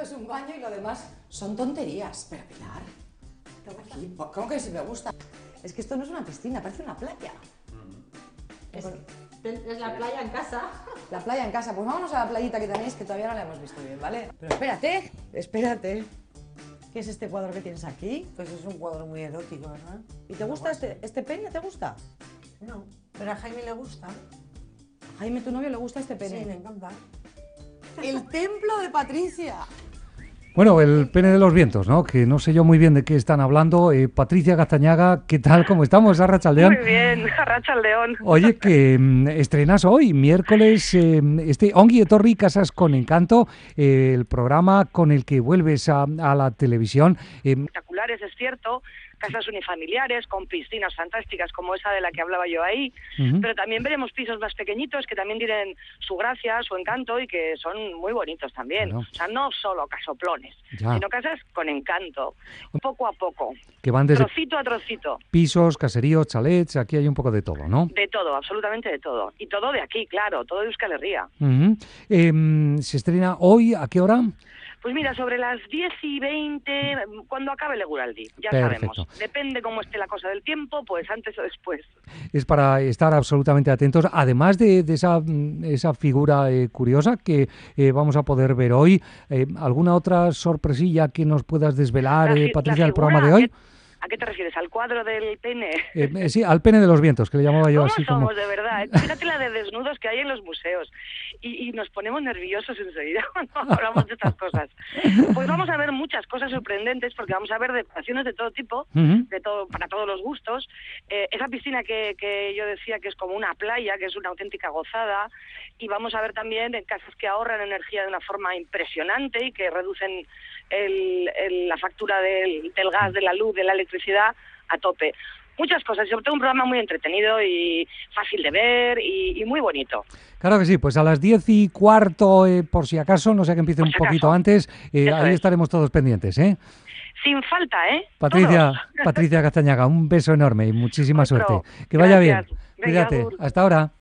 es un baño y lo demás son tonterías. Pero Pilar, aquí, ¿cómo que sí me gusta? Es que esto no es una piscina, parece una playa. Es la playa en casa. La playa en casa, pues vámonos a la playita que tenéis, que todavía no la hemos visto bien, ¿vale? Pero espérate. ¿Qué es este cuadro que tienes aquí? Pues es un cuadro muy erótico, ¿verdad? ¿Y te gusta este pene? ¿Te gusta? No, pero a Jaime le gusta. A Jaime, tu novio, le gusta este pene. Sí, le encanta. El templo de Patricia. Bueno, el pene de los vientos, ¿no? Que no sé yo muy bien de qué están hablando. Patricia Gaztañaga, ¿qué tal? ¿Cómo estamos? Arratsaldeon. Muy bien, Arratsaldeon. Oye, que estrenas hoy, miércoles, Ongi Etorri, Casas con Encanto, el programa con el que vuelves a la televisión. Espectaculares, es cierto, casas unifamiliares con piscinas fantásticas como esa de la que hablaba yo ahí, pero también veremos pisos más pequeñitos que también tienen su gracia, su encanto y que son muy bonitos también. Bueno. O sea, no solo casoplones, sino casas con encanto, poco a poco, que van desde trocito a trocito. Pisos, caseríos, chalets, aquí hay un poco de todo, ¿no? De todo, absolutamente de todo. Y todo de aquí, claro, todo de Euskal Herria. Se estrena hoy, ¿a qué hora? Pues mira, sobre las 10:20, cuando acabe el Eguraldi, ya Perfecto. sabemos. Depende cómo esté la cosa del tiempo, pues antes o después. Es para estar absolutamente atentos, además de esa figura curiosa que vamos a poder ver hoy. ¿Alguna otra sorpresilla que nos puedas desvelar, Patricia, del programa de hoy? ¿A qué te refieres? ¿Al cuadro del pene? Sí, al pene de los vientos, que le llamaba yo así somos, como... de verdad? Fíjate la de desnudos que hay en los museos. Y nos ponemos nerviosos enseguida cuando hablamos de estas cosas. Pues vamos a ver muchas cosas sorprendentes, porque vamos a ver decoraciones de todo tipo, de todo, para todos los gustos. Esa piscina que yo decía que es como una playa, que es una auténtica gozada. Y vamos a ver también casas que ahorran energía de una forma impresionante y que reducen la factura del gas, de la luz, de la electricidad a tope. Muchas cosas, sobre todo un programa muy entretenido y fácil de ver y muy bonito. Claro que sí, pues a las 10:15, por si acaso, no sé que empiece un poquito antes, ahí estaremos todos pendientes, ¿eh? Sin falta, ¿eh? Patricia Gaztañaga, un beso enorme y muchísima suerte. Que vaya bien. Cuídate. Hasta ahora.